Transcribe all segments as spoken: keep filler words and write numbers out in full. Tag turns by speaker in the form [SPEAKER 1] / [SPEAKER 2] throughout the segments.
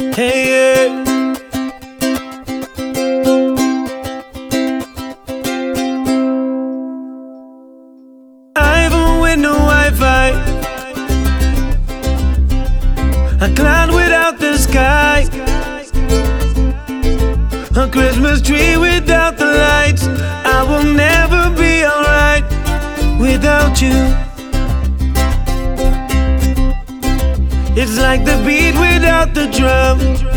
[SPEAKER 1] Hey, yeah. iPhone with no Wi-Fi, a cloud without the sky, a Christmas tree without the lights. I will never be alright without you. It's like the beat without the drum,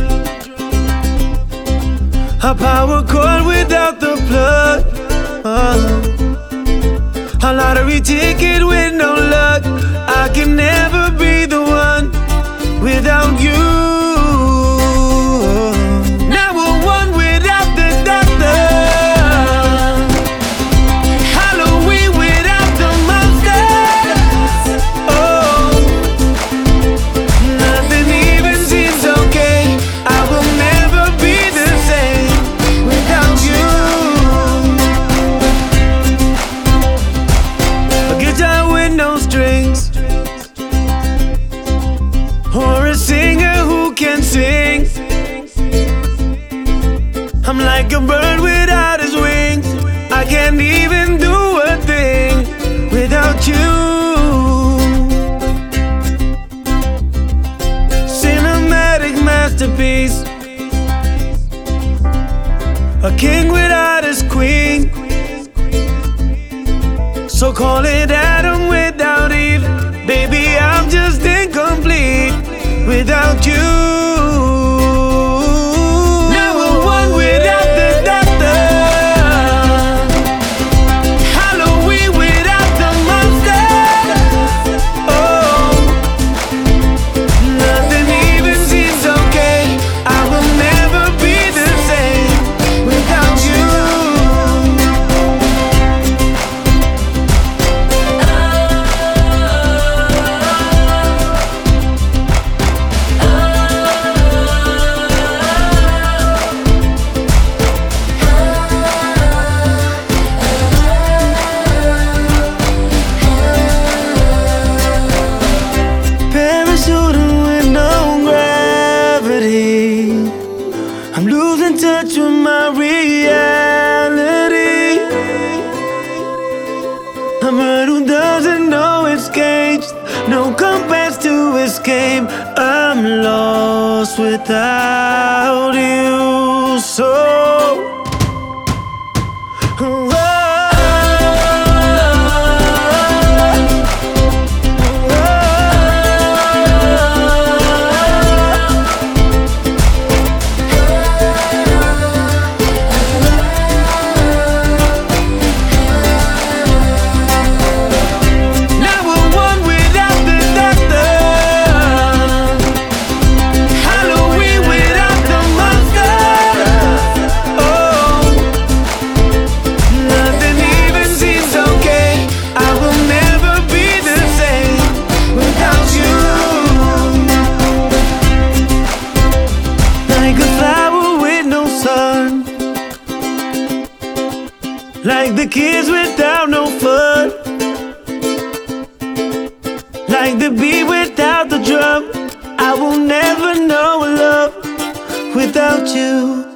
[SPEAKER 1] a power chord without the plug, oh. A lottery ticket with no luck. I can never be the one without you. Never one without the doctor, Halloween without the monster. Oh, nothing even seems okay. I will never be the same without you. A guitar with no strings, or a singer who can sing. I'm like a bird without his wings. I can't even do a thing without you. Cinematic masterpiece, a king without his queen. So call it Adam without Eve. Baby, I'm just incomplete without you. Never one without the doctor, Halloween without the monster. Oh, nothing even seems okay. I will never be the same without you. Parachuting with no gravity, I'm losing touch with my reality. A bird who doesn't know its cage, no compass to escape. I'm lost without you. So like the kids without no fun, like the beat without the drum. I will never know love without you.